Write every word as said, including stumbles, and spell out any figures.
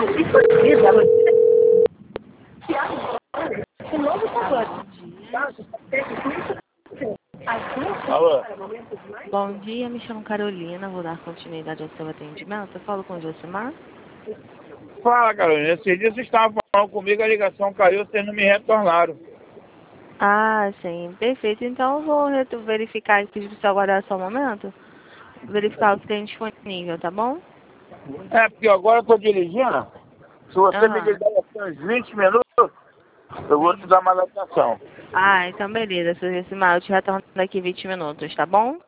Alô? Bom dia, me chamo Carolina, vou dar continuidade ao seu atendimento. Eu falo com o Josimar? Fala, Carolina. Esses dias vocês estavam falando comigo, a ligação caiu, vocês não me retornaram. Ah, sim, perfeito. Então eu vou retu- verificar e pedir para você aguardar só um momento. Verificar o que tem disponível, tá bom? É, porque agora eu tô dirigindo. Se você me Aham. ligar daqui uns vinte minutos, eu vou te dar mais atenção. Ah, então beleza, seu Josimar, eu te retorno daqui vinte minutos, tá bom?